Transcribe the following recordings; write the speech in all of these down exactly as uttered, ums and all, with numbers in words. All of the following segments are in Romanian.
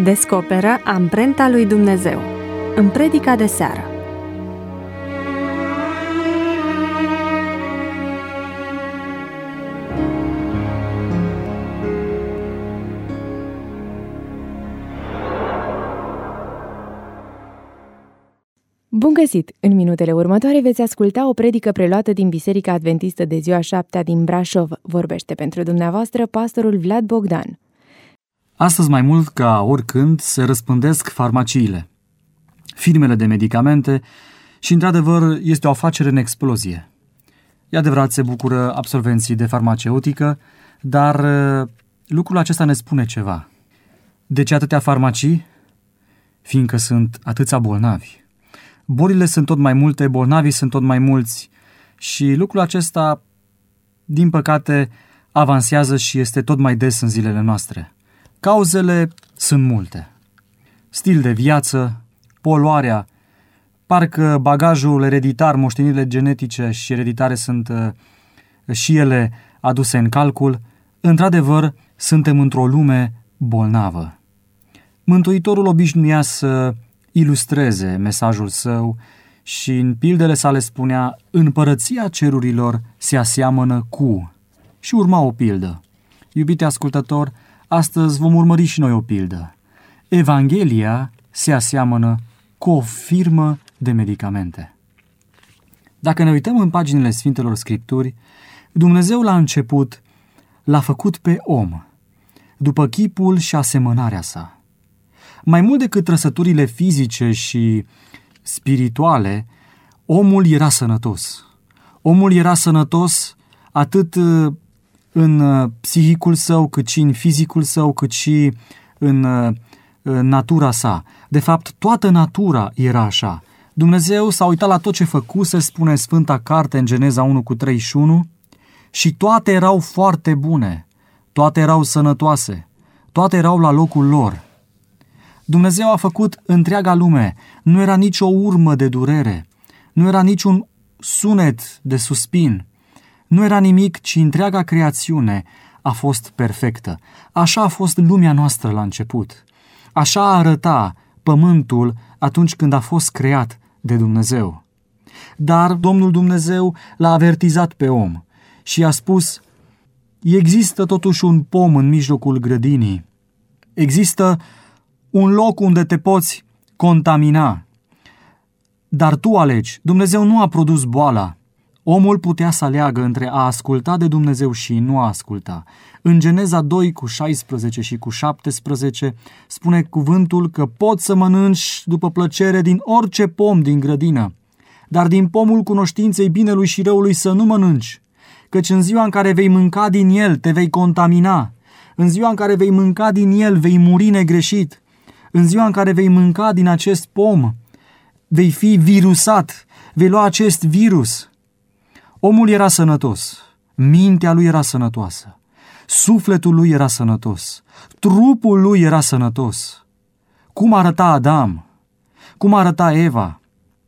Descoperă amprenta lui Dumnezeu în predica de seară. Bun găsit! În minutele următoare veți asculta o predică preluată din Biserica Adventistă de ziua șaptea din Brașov. Vorbește pentru dumneavoastră pastorul Vlad Bogdan. Astăzi, mai mult ca oricând, se răspândesc farmaciile, firmele de medicamente și, într-adevăr, este o afacere în explozie. E adevărat, se bucură absolvenții de farmaceutică, dar lucrul acesta ne spune ceva. De ce atâtea farmacii? Fiindcă sunt atâția bolnavi. Bolile sunt tot mai multe, bolnavii sunt tot mai mulți și lucrul acesta, din păcate, avansează și este tot mai des în zilele noastre. Cauzele sunt multe. Stil de viață, poluarea, parcă bagajul ereditar, moștenirile genetice și ereditare sunt uh, și ele aduse în calcul. Într-adevăr, suntem într-o lume bolnavă. Mântuitorul obișnuia să ilustreze mesajul său și în pildele sale spunea: împărăția cerurilor se aseamănă cu... Și urma o pildă. Iubite ascultător, astăzi vom urmări și noi o pildă. Evanghelia se aseamănă cu o firmă de medicamente. Dacă ne uităm în paginile Sfintelor Scripturi, Dumnezeu la început l-a făcut pe om, după chipul și asemănarea sa. Mai mult decât trăsăturile fizice și spirituale, omul era sănătos. Omul era sănătos atât în psihicul său, cât și în fizicul său, cât și în, în natura sa. De fapt, toată natura era așa. Dumnezeu s-a uitat la tot ce făcuse, spune Sfânta Carte în Geneza unu cu treizeci și unu, și toate erau foarte bune, toate erau sănătoase, toate erau la locul lor. Dumnezeu a făcut întreaga lume, nu era nicio urmă de durere, nu era niciun sunet de suspin, nu era nimic, ci întreaga creațiune a fost perfectă. Așa a fost lumea noastră la început. Așa arăta pământul atunci când a fost creat de Dumnezeu. Dar Domnul Dumnezeu l-a avertizat pe om și i-a spus: există totuși un pom în mijlocul grădinii, există un loc unde te poți contamina, dar tu alegi. Dumnezeu nu a produs boala. Omul putea să aleagă între a asculta de Dumnezeu și nu a asculta. În Geneza doi cu șaisprezece și cu șaptesprezece spune cuvântul că poți să mănânci după plăcere din orice pom din grădină, dar din pomul cunoștinței binelui și răului să nu mănânci, căci în ziua în care vei mânca din el te vei contamina, în ziua în care vei mânca din el vei muri negreșit, în ziua în care vei mânca din acest pom vei fi virusat, vei lua acest virus. Omul era sănătos, mintea lui era sănătoasă, sufletul lui era sănătos, trupul lui era sănătos. Cum arăta Adam? Cum arăta Eva?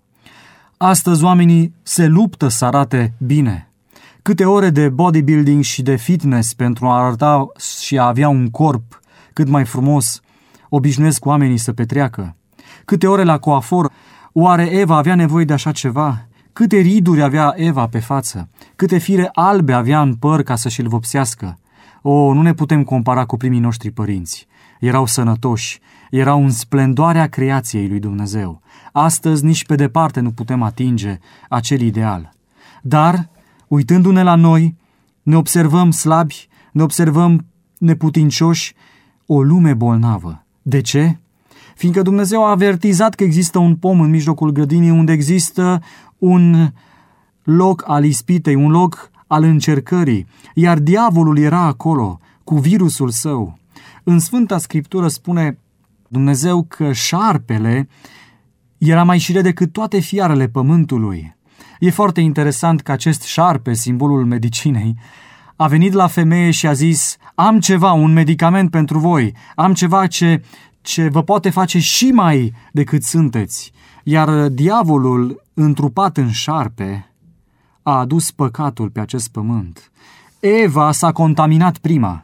Astăzi oamenii se luptă să arate bine. Câte ore de bodybuilding și de fitness pentru a arăta și a avea un corp cât mai frumos obișnuiesc oamenii să petreacă. Câte ore la coafor. Oare Eva avea nevoie de așa ceva? Câte riduri avea Eva pe față? Câte fire albe avea în păr ca să și-l vopsească? O, nu ne putem compara cu primii noștri părinți. Erau sănătoși, erau în splendoarea creației lui Dumnezeu. Astăzi nici pe departe nu putem atinge acel ideal. Dar, uitându-ne la noi, ne observăm slabi, ne observăm neputincioși, o lume bolnavă. De ce? Fiindcă Dumnezeu a avertizat că există un pom în mijlocul grădinii unde există un loc al ispitei, un loc al încercării, iar diavolul era acolo cu virusul său. În Sfânta Scriptură spune Dumnezeu că șarpele era mai șire decât toate fiarele pământului. E foarte interesant că acest șarpe, simbolul medicinei, a venit la femeie și a zis: am ceva, un medicament pentru voi, am ceva ce, ce vă poate face și mai decât sunteți. Iar diavolul, întrupat în șarpe, a adus păcatul pe acest pământ. Eva s-a contaminat prima.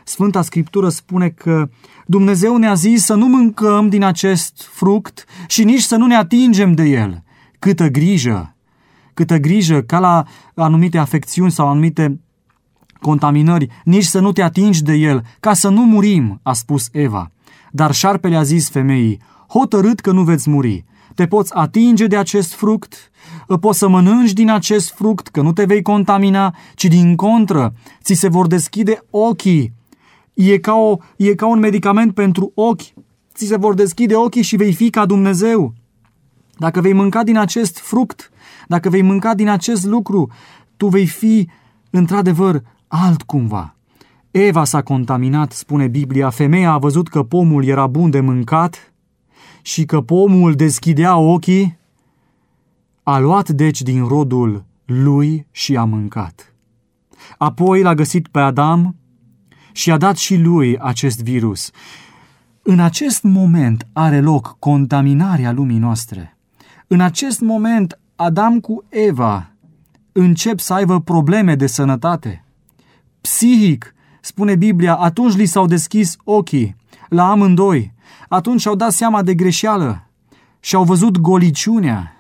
Sfânta Scriptură spune că Dumnezeu ne-a zis să nu mâncăm din acest fruct și nici să nu ne atingem de el. Câtă grijă! Câtă grijă ca la anumite afecțiuni sau anumite contaminări, nici să nu te atingi de el, ca să nu murim, a spus Eva. Dar șarpele a zis femeii, hotărât că nu veți muri. Te poți atinge de acest fruct, poți să mănânci din acest fruct, că nu te vei contamina, ci din contră, ți se vor deschide ochii. E ca, o, e ca un medicament pentru ochi. Ți se vor deschide ochii și vei fi ca Dumnezeu. Dacă vei mânca din acest fruct, dacă vei mânca din acest lucru, tu vei fi într-adevăr altcumva. Eva s-a contaminat, spune Biblia, femeia a văzut că pomul era bun de mâncat și că pomul deschidea ochii, a luat deci din rodul lui și a mâncat. Apoi l-a găsit pe Adam și a dat și lui acest virus. În acest moment are loc contaminarea lumii noastre. În acest moment Adam cu Eva încep să aibă probleme de sănătate. Psihic, spune Biblia, atunci li s-au deschis ochii la amândoi. Atunci și-au dat seama de greșeală și-au văzut goliciunea.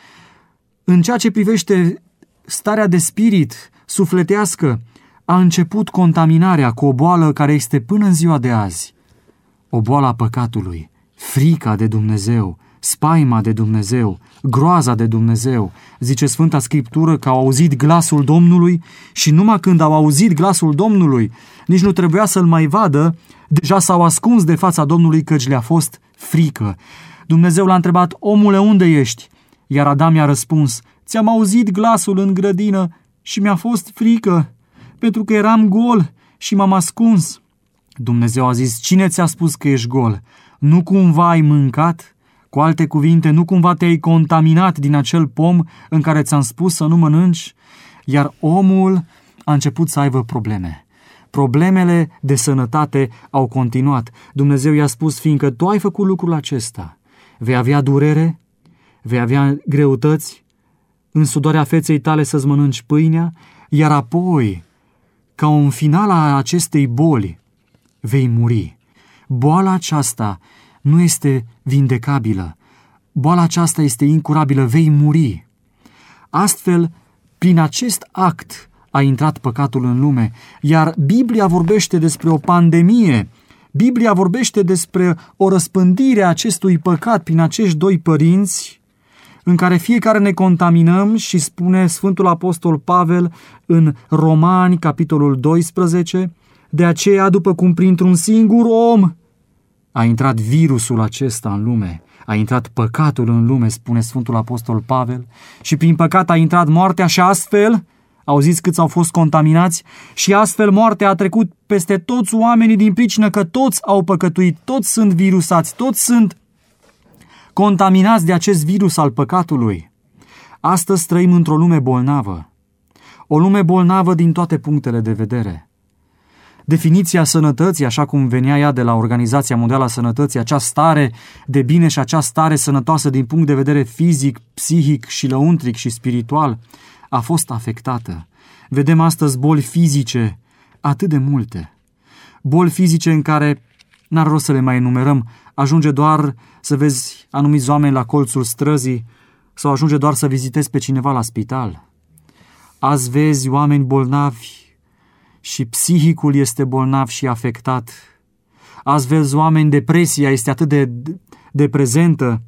În ceea ce privește starea de spirit sufletească, a început contaminarea cu o boală care este până în ziua de azi. O boală a păcatului, frica de Dumnezeu, spaima de Dumnezeu, groaza de Dumnezeu. Zice Sfânta Scriptură că au auzit glasul Domnului și numai când au auzit glasul Domnului, nici nu trebuia să-l mai vadă, deja s-au ascuns de fața Domnului căci le-a fost frică. Dumnezeu l-a întrebat, omule, unde ești? Iar Adam i-a răspuns, ți-am auzit glasul în grădină și mi-a fost frică, pentru că eram gol și m-am ascuns. Dumnezeu a zis, cine ți-a spus că ești gol? Nu cumva ai mâncat? Cu alte cuvinte, nu cumva te-ai contaminat din acel pom în care ți-am spus să nu mănânci? Iar omul a început să aibă probleme. Problemele de sănătate au continuat. Dumnezeu i-a spus, fiindcă tu ai făcut lucrul acesta, vei avea durere, vei avea greutăți, în sudoarea feței tale să-ți mănânci pâinea, iar apoi, ca un final a acestei boli, vei muri. Boala aceasta nu este vindecabilă. Boala aceasta este incurabilă, vei muri. Astfel, prin acest act a intrat păcatul în lume, iar Biblia vorbește despre o pandemie. Biblia vorbește despre o răspândire a acestui păcat prin acești doi părinți, în care fiecare ne contaminăm și spune Sfântul Apostol Pavel în Romani, capitolul doisprezece, de aceea, după cum printr-un singur om a intrat virusul acesta în lume, a intrat păcatul în lume, spune Sfântul Apostol Pavel, și prin păcat a intrat moartea și astfel, auziți câți au fost contaminați, și astfel moartea a trecut peste toți oamenii din pricină că toți au păcătuit, toți sunt virusați, toți sunt contaminați de acest virus al păcatului. Astăzi trăim într-o lume bolnavă, o lume bolnavă din toate punctele de vedere. Definiția sănătății, așa cum venea ea de la Organizația Mondială a Sănătății, acea stare de bine și acea stare sănătoasă din punct de vedere fizic, psihic și lăuntric și spiritual, a fost afectată. Vedem astăzi boli fizice atât de multe. Boli fizice în care, n-ar rost să le mai enumerăm, ajunge doar să vezi anumiți oameni la colțul străzii sau ajunge doar să vizitezi pe cineva la spital. Azi vezi oameni bolnavi și psihicul este bolnav și afectat. Azi vezi oameni, depresia este atât de, de prezentă.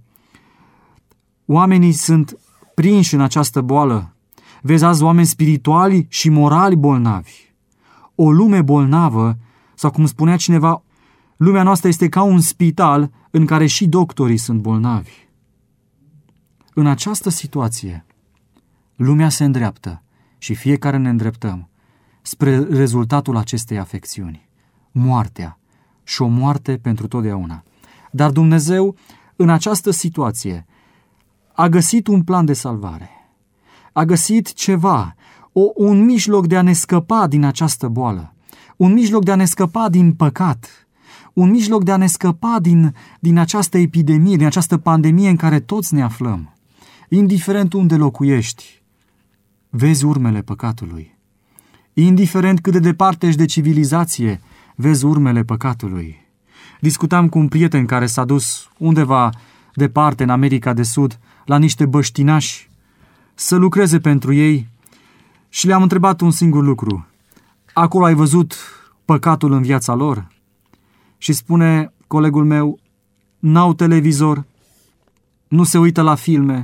Oamenii sunt prinși în această boală. Vezi azi oameni spirituali și morali bolnavi. O lume bolnavă, sau cum spunea cineva, lumea noastră este ca un spital în care și doctorii sunt bolnavi. În această situație, lumea se îndreaptă și fiecare ne îndreptăm spre rezultatul acestei afecțiuni, moartea, și o moarte pentru totdeauna. Dar Dumnezeu, în această situație, a găsit un plan de salvare, a găsit ceva, o, un mijloc de a ne scăpa din această boală, un mijloc de a ne scăpa din păcat, un mijloc de a ne scăpa din, din această epidemie, din această pandemie în care toți ne aflăm. Indiferent unde locuiești, vezi urmele păcatului. Indiferent cât de departe ești de civilizație, vezi urmele păcatului. Discutam cu un prieten care s-a dus undeva departe în America de Sud la niște băștinași să lucreze pentru ei și le-am întrebat un singur lucru. Acolo ai văzut păcatul în viața lor? Și spune colegul meu, n-au televizor, nu se uită la filme,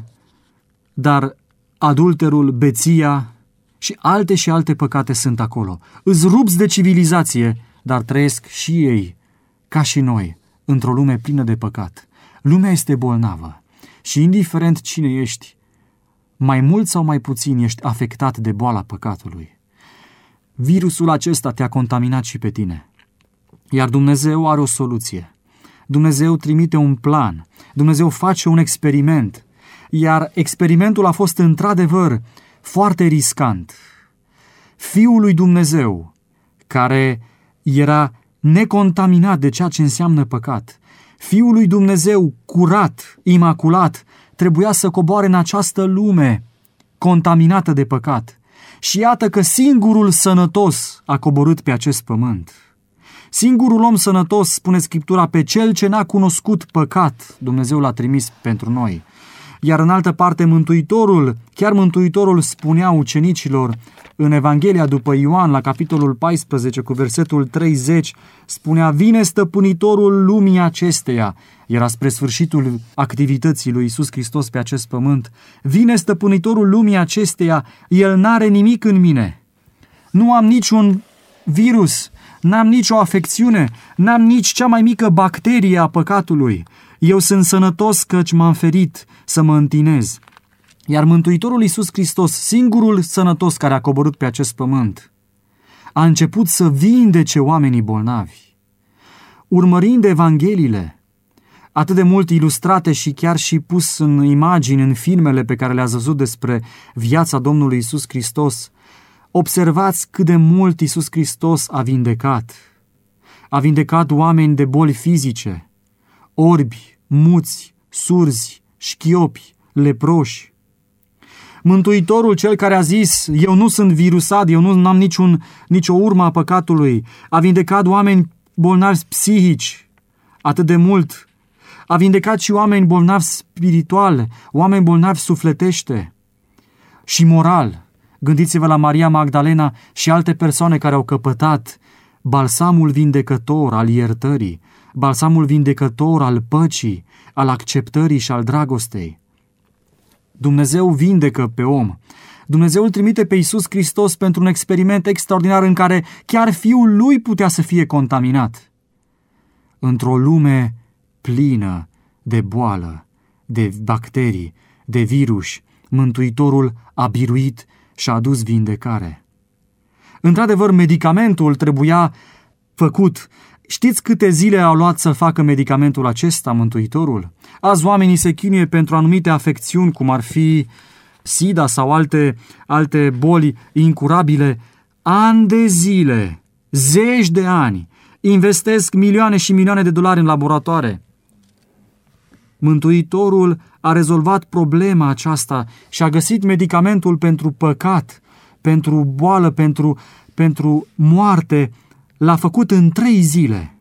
dar adulterul, beția și alte și alte păcate sunt acolo. Îți rupți de civilizație, dar trăiesc și ei, ca și noi, într-o lume plină de păcat. Lumea este bolnavă și indiferent cine ești, mai mult sau mai puțin ești afectat de boala păcatului. Virusul acesta te-a contaminat și pe tine. Iar Dumnezeu are o soluție. Dumnezeu trimite un plan. Dumnezeu face un experiment. Iar experimentul a fost într-adevăr foarte riscant. Fiul lui Dumnezeu, care era necontaminat de ceea ce înseamnă păcat, Fiul lui Dumnezeu curat, imaculat, trebuia să coboare în această lume contaminată de păcat. Și iată că singurul sănătos a coborât pe acest pământ. Singurul om sănătos, spune Scriptura, pe cel ce n-a cunoscut păcat, Dumnezeu l-a trimis pentru noi. Iar în altă parte Mântuitorul, chiar Mântuitorul spunea ucenicilor în Evanghelia după Ioan, la capitolul paisprezece, cu versetul treizeci, spunea, vine stăpânitorul lumii acesteia. Era spre sfârșitul activității lui Iisus Hristos pe acest pământ. Vine stăpânitorul lumii acesteia, el n-are nimic în mine. Nu am niciun virus, n-am nicio afecțiune, n-am nici cea mai mică bacterie a păcatului. Eu sunt sănătos căci m-am ferit să mă întinez. Iar Mântuitorul Iisus Hristos, singurul sănătos care a coborât pe acest pământ, a început să vindece oamenii bolnavi. Urmărind Evangheliile, atât de mult ilustrate și chiar și pus în imagini în filmele pe care le-ați văzut despre viața Domnului Iisus Hristos, observați cât de mult Iisus Hristos a vindecat. A vindecat oameni de boli fizice, orbi, muți, surzi, șchiopi, leproși. Mântuitorul, cel care a zis, eu nu sunt virusat, eu nu am niciun, nicio urmă a păcatului, a vindecat oameni bolnavi psihici atât de mult, a vindecat și oameni bolnavi spiritual, oameni bolnavi sufletește și moral. Gândiți-vă la Maria Magdalena și alte persoane care au căpătat balsamul vindecător al iertării, balsamul vindecător al păcii, al acceptării și al dragostei. Dumnezeu vindecă pe om. Dumnezeu îl trimite pe Iisus Hristos pentru un experiment extraordinar în care chiar Fiul Lui putea să fie contaminat. Într-o lume plină de boală, de bacterii, de virus, Mântuitorul a biruit și a adus vindecare. Într-adevăr, medicamentul trebuia făcut. Știți câte zile au luat să facă medicamentul acesta, Mântuitorul? Azi oamenii se chinuie pentru anumite afecțiuni, cum ar fi SIDA sau alte, alte boli incurabile. Ani de zile, zeci de ani, investesc milioane și milioane de dolari în laboratoare. Mântuitorul a rezolvat problema aceasta și a găsit medicamentul pentru păcat, pentru boală, pentru, pentru moarte. L-a făcut în trei zile.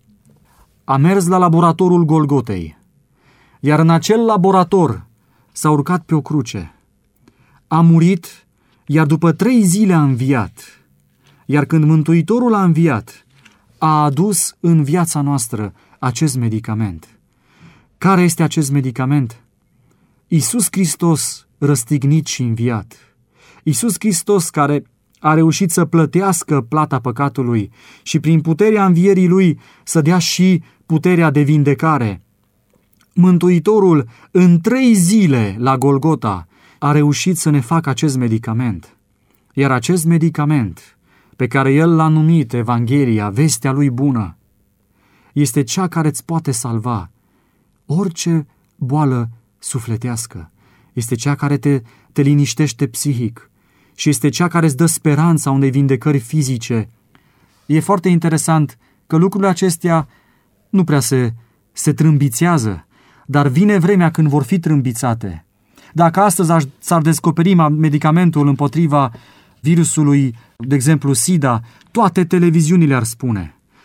A mers la laboratorul Golgotei, iar în acel laborator s-a urcat pe o cruce. A murit, iar după trei zile a înviat. Iar când Mântuitorul a înviat, a adus în viața noastră acest medicament. Care este acest medicament? Iisus Hristos răstignit și înviat. Iisus Hristos care a reușit să plătească plata păcatului și prin puterea învierii Lui să dea și puterea de vindecare. Mântuitorul în trei zile la Golgota a reușit să ne facă acest medicament. Iar acest medicament pe care El l-a numit Evanghelia, vestea Lui bună, este cea care îți poate salva orice boală sufletească. Este cea care te, te liniștește psihic și este cea care îți dă speranța unei vindecări fizice. E foarte interesant că lucrurile acestea nu prea se, se trâmbițează, dar vine vremea când vor fi trâmbițate. Dacă astăzi s-ar descoperi medicamentul împotriva virusului, de exemplu SIDA, toate televiziunile ar spune.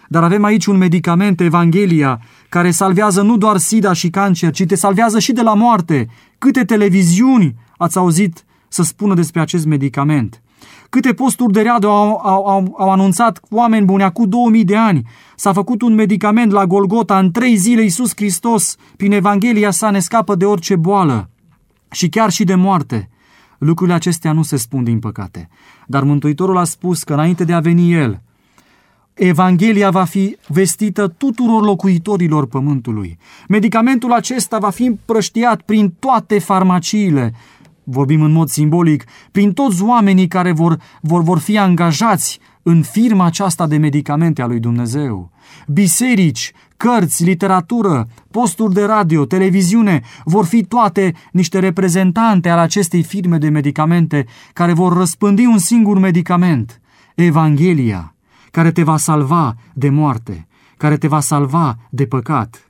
Dar avem aici un medicament, Evanghelia, care salvează nu doar sida și cancer, ci te salvează și de la moarte. Câte televiziuni ați auzit să spună despre acest medicament? Câte posturi de radio au, au, au, au anunțat oameni buni acum două mii de ani? S-a făcut un medicament la Golgota, în trei zile Iisus Hristos, prin Evanghelia sa, ne scapă de orice boală și chiar și de moarte. Lucrurile acestea nu se spun din păcate, dar Mântuitorul a spus că înainte de a veni El, Evanghelia va fi vestită tuturor locuitorilor pământului. Medicamentul acesta va fi împrăștiat prin toate farmaciile, vorbim în mod simbolic, prin toți oamenii care vor, vor, vor fi angajați în firma aceasta de medicamente a lui Dumnezeu. Biserici, cărți, literatură, posturi de radio, televiziune, vor fi toate niște reprezentante ale acestei firme de medicamente care vor răspândi un singur medicament, Evanghelia, care te va salva de moarte, care te va salva de păcat.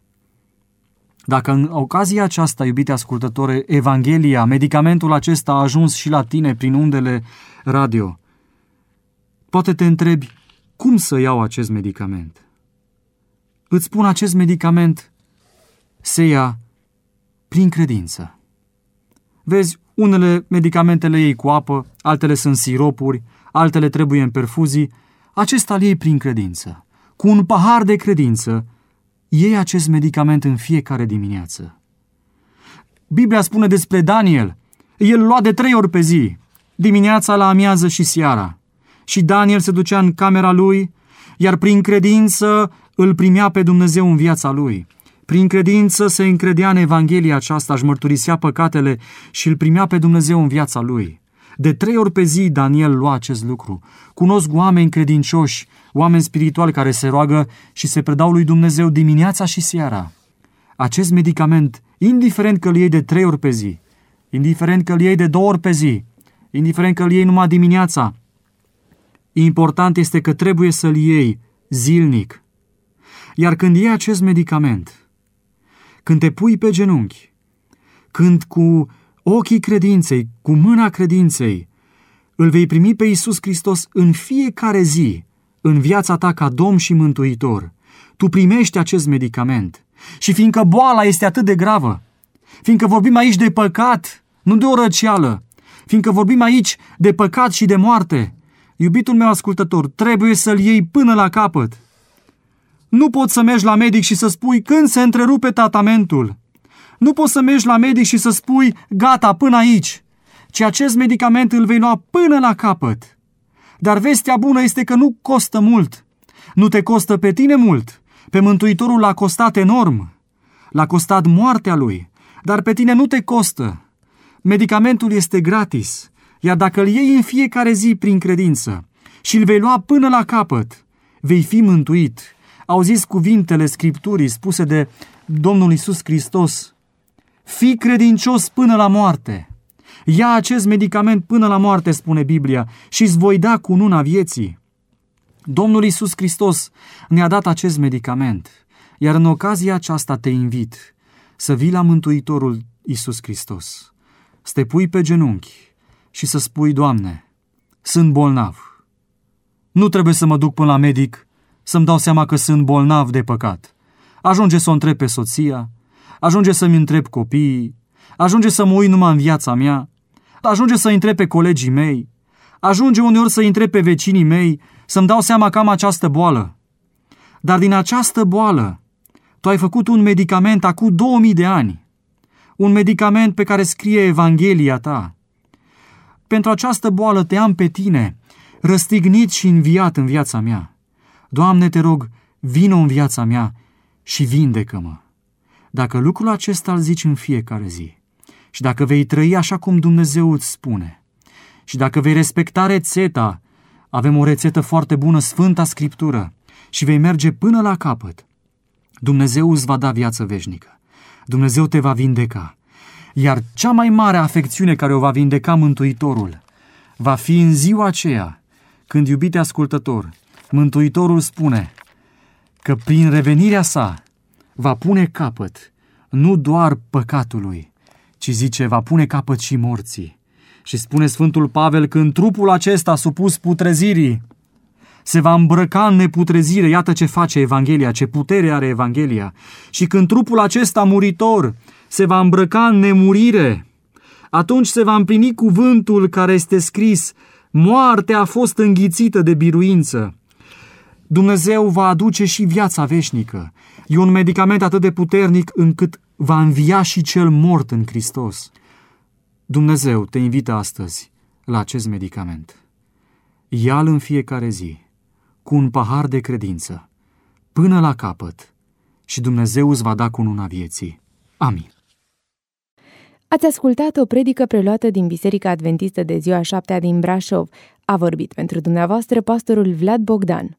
Dacă în ocazia aceasta, iubite ascultători, Evanghelia, medicamentul acesta a ajuns și la tine prin undele radio, poate te întrebi, cum să iau acest medicament? Îți spun, acest medicament se ia prin credință. Vezi, unele medicamente le iei cu apă, altele sunt siropuri, altele trebuie în perfuzii, acesta le iei prin credință. Cu un pahar de credință, iei acest medicament în fiecare dimineață. Biblia spune despre Daniel, el lua de trei ori pe zi, dimineața, la amiază și seara. Și Daniel se ducea în camera lui, iar prin credință îl primea pe Dumnezeu în viața lui. Prin credință se încredea în Evanghelia aceasta, își mărturisea păcatele și îl primea pe Dumnezeu în viața lui. De trei ori pe zi Daniel lua acest lucru. Cunosc oameni credincioși, oameni spirituali care se roagă și se predau lui Dumnezeu dimineața și seara. Acest medicament, indiferent că îl iei de trei ori pe zi, indiferent că îl iei de două ori pe zi, indiferent că îl iei numai dimineața, important este că trebuie să-l iei zilnic. Iar când iei acest medicament, când te pui pe genunchi, când cu ochii credinței, cu mâna credinței, îl vei primi pe Iisus Hristos în fiecare zi, în viața ta ca Domn și Mântuitor, tu primești acest medicament. Și fiindcă boala este atât de gravă, fiindcă vorbim aici de păcat, nu de o răceală, fiindcă vorbim aici de păcat și de moarte, iubitul meu ascultător, trebuie să-l iei până la capăt. Nu poți să mergi la medic și să spui când se întrerupe tratamentul. Nu poți să mergi la medic și să spui gata, până aici, ci acest medicament îl vei lua până la capăt. Dar vestea bună este că nu costă mult. Nu te costă pe tine mult. Pe Mântuitorul l-a costat enorm. L-a costat moartea lui. Dar pe tine nu te costă. Medicamentul este gratis. Iar dacă îl iei în fiecare zi prin credință și îl vei lua până la capăt, vei fi mântuit. Auziți cuvintele Scripturii spuse de Domnul Iisus Hristos. Fii credincios până la moarte. Ia acest medicament până la moarte, spune Biblia, și îți voi da cununa vieții. Domnul Iisus Hristos ne-a dat acest medicament, iar în ocazia aceasta te invit să vii la Mântuitorul Iisus Hristos, să te pui pe genunchi și să spui, Doamne, sunt bolnav. Nu trebuie să mă duc până la medic să-mi dau seama că sunt bolnav de păcat. Ajunge să o întreb pe soția, ajunge să-mi întreb copiii, ajunge să mă uit numai în viața mea, ajunge să întreb pe colegii mei, ajunge uneori să întreb pe vecinii mei, să-mi dau seama că am această boală. Dar din această boală, tu ai făcut un medicament acum două mii de ani, un medicament pe care scrie Evanghelia ta. Pentru această boală te am pe tine, răstignit și înviat în viața mea. Doamne, te rog, vină în viața mea și vindecă-mă. Dacă lucrul acesta îl zici în fiecare zi și dacă vei trăi așa cum Dumnezeu îți spune și dacă vei respecta rețeta, avem o rețetă foarte bună, Sfânta Scriptură, și vei merge până la capăt, Dumnezeu îți va da viață veșnică. Dumnezeu te va vindeca. Iar cea mai mare afecțiune care o va vindeca Mântuitorul va fi în ziua aceea când, iubite ascultător, Mântuitorul spune că prin revenirea sa va pune capăt nu doar păcatului, ci zice, va pune capăt și morții. Și spune Sfântul Pavel că în trupul acesta supus putrezirii se va îmbrăca în neputrezire. Iată ce face Evanghelia, ce putere are Evanghelia. Și când trupul acesta muritor se va îmbrăca în nemurire, atunci se va împlini cuvântul care este scris: moartea a fost înghițită de biruință. Dumnezeu va aduce și viața veșnică. E un medicament atât de puternic încât va învia și cel mort în Hristos. Dumnezeu te invită astăzi la acest medicament. Ia-l în fiecare zi, cu un pahar de credință, până la capăt, și Dumnezeu îți va da cununa vieții. Amin. Ați ascultat o predică preluată din Biserica Adventistă de Ziua a șaptea din Brașov. A vorbit pentru dumneavoastră pastorul Vlad Bogdan.